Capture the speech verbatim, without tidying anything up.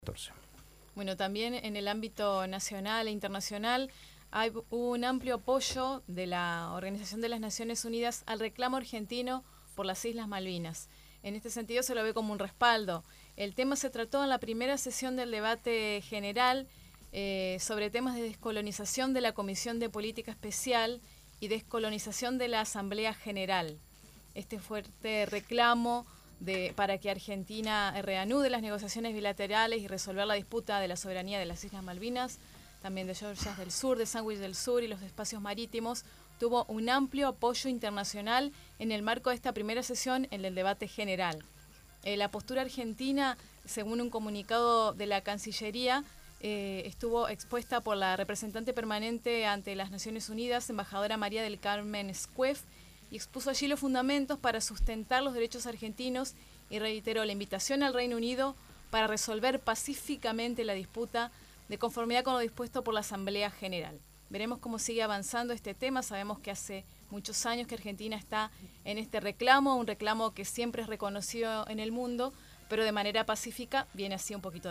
catorce. Bueno, también en el ámbito nacional e internacional hay un amplio apoyo de la Organización de las Naciones Unidas al reclamo argentino por las Islas Malvinas. En este sentido se lo ve como un respaldo. El tema se trató en la primera sesión del debate general eh, sobre temas de descolonización de la Comisión de Política Especial y descolonización de la Asamblea General. Este fuerte reclamo de, para que Argentina reanude las negociaciones bilaterales y resolver la disputa de la soberanía de las Islas Malvinas, también de Georgias del Sur, de Sandwich del Sur y los espacios marítimos, tuvo un amplio apoyo internacional en el marco de esta primera sesión en el debate general. Eh, la postura argentina, según un comunicado de la Cancillería, eh, estuvo expuesta por la representante permanente ante las Naciones Unidas, embajadora María del Carmen Scuef, y expuso allí los fundamentos para sustentar los derechos argentinos y reiteró la invitación al Reino Unido para resolver pacíficamente la disputa de conformidad con lo dispuesto por la Asamblea General. Veremos cómo sigue avanzando este tema. Sabemos que hace muchos años que Argentina está en este reclamo, un reclamo que siempre es reconocido en el mundo, pero de manera pacífica viene así un poquito